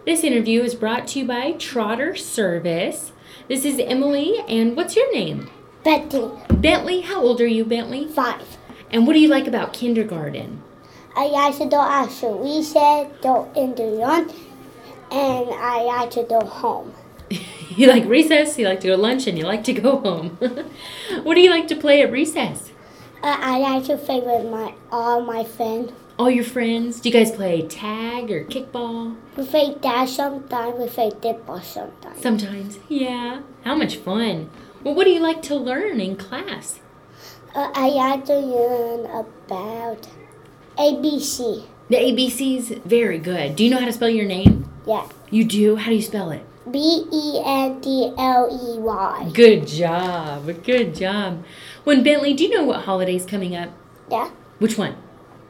This interview is brought to you by Trotter Service. This is Emily, and what's your name? Betty. Bentley. How old are you, Bentley? 5. And what do you like about kindergarten? I like to do after recess, go in the lunch, and I like to go home. You like recess, you like to go to lunch, and you like to go home. What do you like to play at recess? I like to play with all my friends. All your friends? Do you guys play tag or kickball? We play that sometimes, we play football sometimes. Sometimes. Yeah. How much fun. Well, what do you like to learn in class? I like to learn about ABC. The ABC's very good. Do you know how to spell your name? Yeah. You do? How do you spell it? Bentley. Good job. Good job. When Bentley, do you know what holiday's coming up? Yeah. Which one?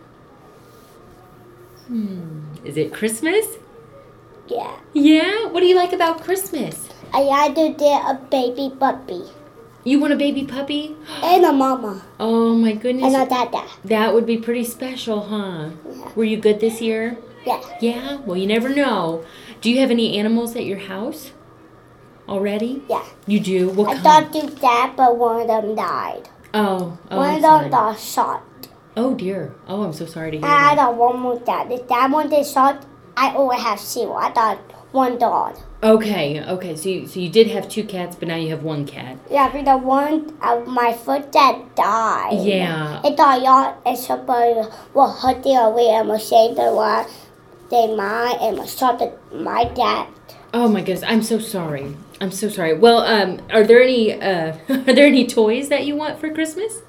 Is it Christmas? Yeah. Yeah? What do you like about Christmas? I like to get a baby puppy. You want a baby puppy? And a mama. Oh my goodness. And a dada. That would be pretty special, huh? Yeah. Were you good this year? Yeah. Yeah? Well, you never know. Do you have any animals at your house already? Yeah. You do? What I kind? thought to that, but one of them died. Oh, One I'm of sorry. them got shot. Oh dear. Oh, I'm so sorry to hear I that. got one more dad. If that one gets shot, I only have 0. I got one dog. Okay. So you did have 2 cats, but now you have 1 cat. Yeah, because one of my first dad died. Yeah. I thought y'all and somebody will hurt their away and will save the one they mine and will shot my dad. Oh my goodness, I'm so sorry. I'm so sorry. Well, are there any toys that you want for Christmas?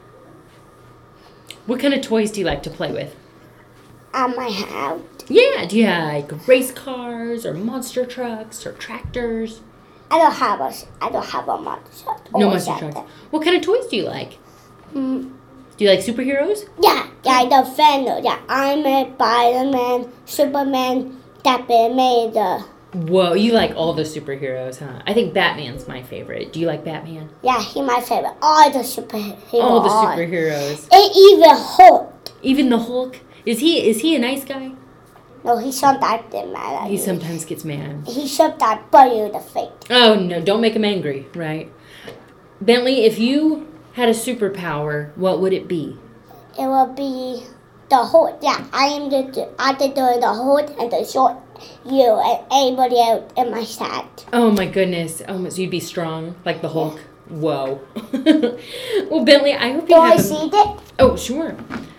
What kind of toys do you like to play with? At my house. Yeah, do you like race cars or monster trucks or tractors? I don't have a monster. No monster trucks. What kind of toys do you like? Mm. Do you like superheroes? Yeah, the Venom. Yeah, Iron Man, Spider-Man, Superman, Batman, Whoa, you like all the superheroes, huh? I think Batman's my favorite. Do you like Batman? Yeah, he's my favorite. All the superheroes. All the superheroes. And even Hulk. Even the Hulk? Is he a nice guy? No, he sometimes gets mad at He me. sometimes gets mad. He sometimes bite you in the face. Oh no, don't make him angry, right? Bentley, if you had a superpower, what would it be? It will be the Hulk. Yeah, I did doing the Hulk and the short you and everybody else in my side. Oh my goodness. Oh, so you'd be strong like the Hulk. Whoa. Well, Bentley, I hope you Do have I see it? Oh, sure.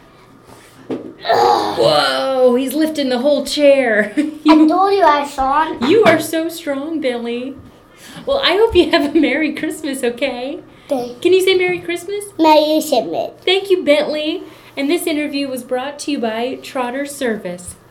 Whoa, he's lifting the whole chair. I told you I saw it. You are so strong, Bentley. Well, I hope you have a Merry Christmas, okay? Can you say Merry Christmas? Merry Christmas. Thank you, Bentley. And this interview was brought to you by Trotter Service.